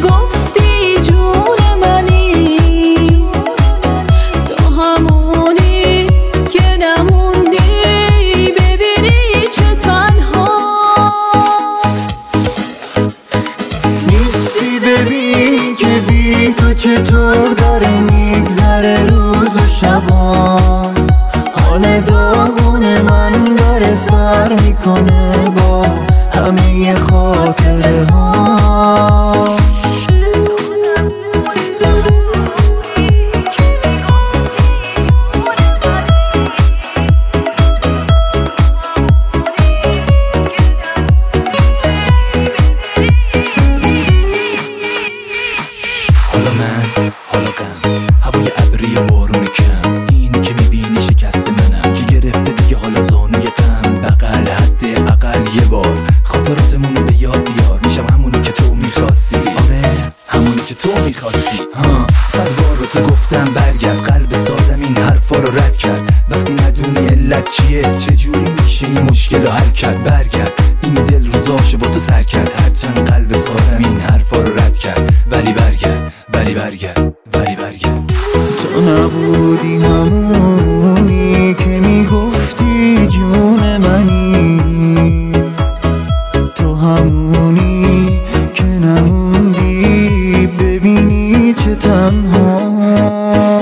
گفتی جون منی، تو همونی که نموندی ببینی چه تنها نیستی. ببین که بی تو چطور داره میگذره روز و شبا، حال داغون من داره سر میکنه با همه خاطره ها. حالا من، حالا غم، هوای ابری و بارون کم، اینی که میبینی شکست منم که گرفته دیگه حالا زانوی غم. بغل حد اقل یه بار خاطراتمونو به یاد بیار، میشم همونی که تو میخواستی. آره همونی که تو میخواستی. صد بار رو تو گفتم برگرد، قلب سادم این حرفا رو رد کرد. وقتی ندونی علت چیه چجوری میشه این مشکل رو حل کرد. برگرد این دل روزاشو با تو سر کرد، هرچند قلب سادم این حرفا رو رد کرد. ولی برگرد، ولی برگرد، ولی برگرد. تو نبودی همونی که میگفتی جون منی، تو همونی که نموندی ببینی چه تنها